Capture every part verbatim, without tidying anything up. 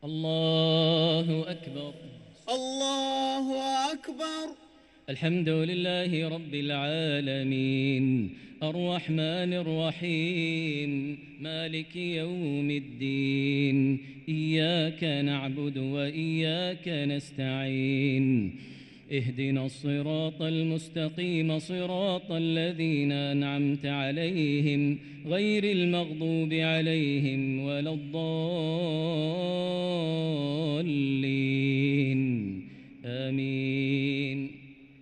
الله أكبر. الله أكبر. الحمد لله رب العالمين الرحمن الرحيم مالك يوم الدين إياك نعبد وإياك نستعين اهدنا الصراط المستقيم صراط الذين أنعمت عليهم غير المغضوب عليهم ولا الضالين آمين.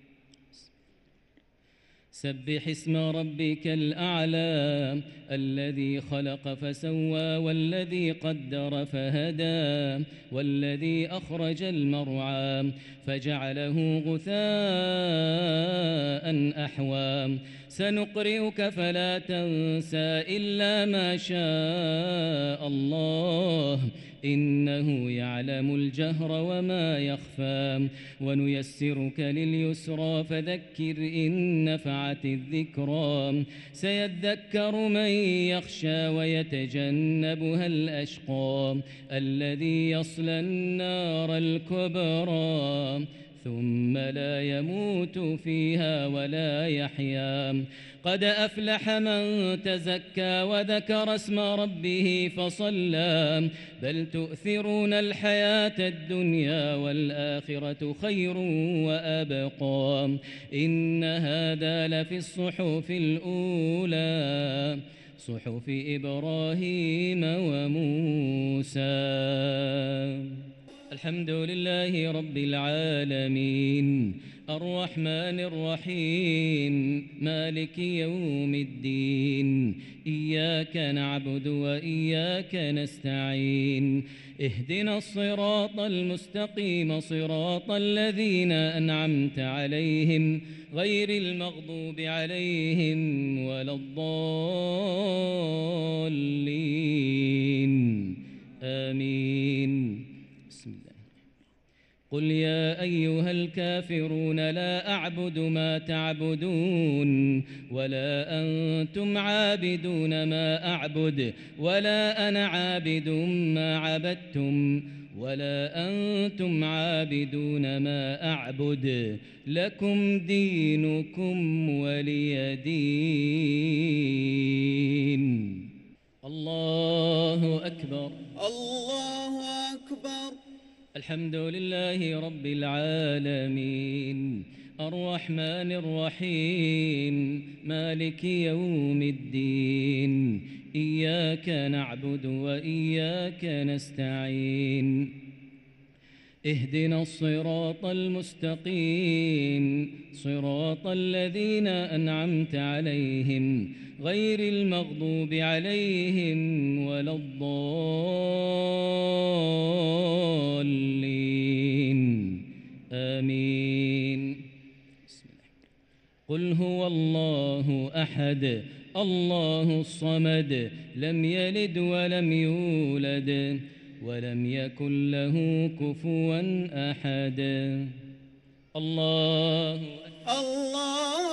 سبح اسم ربك الأعلى الذي خلق فسوى والذي قدر فهدى والذي أخرج المرعى فجعله غثاء أحوى سنقرئك فلا تنسى إلا ما شاء الله إنه يعلم الجهر وما يخفى ونيسرك لليسرى فذكر إن نفعت الذكرى سيذكر من يخشى ويتجنبها الأشقى الذي يصلى النار الكبرى ثم لا يموت فيها ولا يحيا قد أفلح من تزكى وذكر اسم ربه فصلى بل تؤثرون الحياة الدنيا والآخرة خير وأبقى إن هذا لفي الصحف الأولى صحف إبراهيم وموسى. الحمد لله رب العالمين الرحمن الرحيم مالك يوم الدين إياك نعبد وإياك نستعين اهدنا الصراط المستقيم صراط الذين أنعمت عليهم غير المغضوب عليهم ولا الضالين آمين. قل يا أيها الكافرون لا أعبد ما تعبدون ولا أنتم عابدون ما أعبد ولا أنا عابد ما عبدتم ولا أنتم عابدون ما أعبد لكم دينكم ولي دين. الله أكبر. الله أكبر. الحمد لله رب العالمين الرحمن الرحيم مالك يوم الدين إياك نعبد وإياك نستعين اهدنا الصراط المستقيم صراط الذين أنعمت عليهم غير المغضوب عليهم ولا الضالين آمين. بسم الله. قل هو الله أحد الله الصمد لم يلد ولم يولد ولم يكن له كفوا أحد. الله الله